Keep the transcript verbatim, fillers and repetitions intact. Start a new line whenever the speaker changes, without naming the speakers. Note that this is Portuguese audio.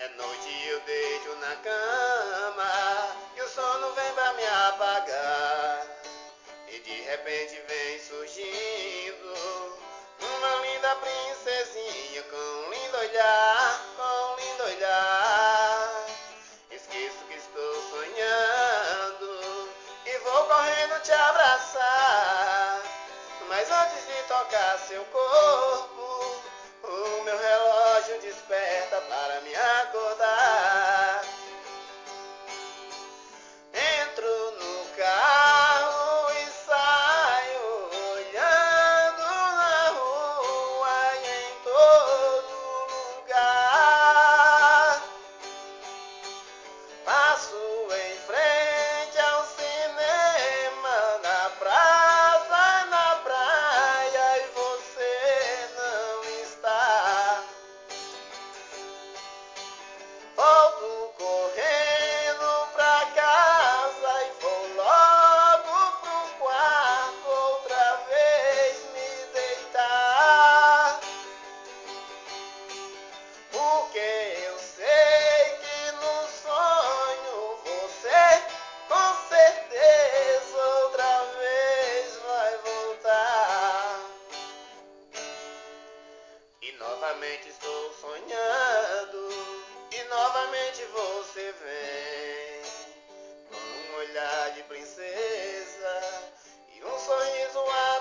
noite eu deito na cama e o sono vem pra me apagar. E de repente vem surgindo uma linda princesinha com um lindo olhar, com um lindo olhar. Esqueço que estou sonhando e vou correndo te abraçar. Mas antes de tocar seu corpo, o meu relógio desperta para me acordar. Entro no carro e saio olhando na rua e em todo lugar. Passo em frente ao cinema, na praça, na praia e você não está. Volto correndo pra casa e vou logo pro quarto outra vez me deitar. Porque eu sei que no sonho você com certeza outra vez vai voltar. E novamente estou sonhando e novamente você vem com um olhar de princesa e um sorriso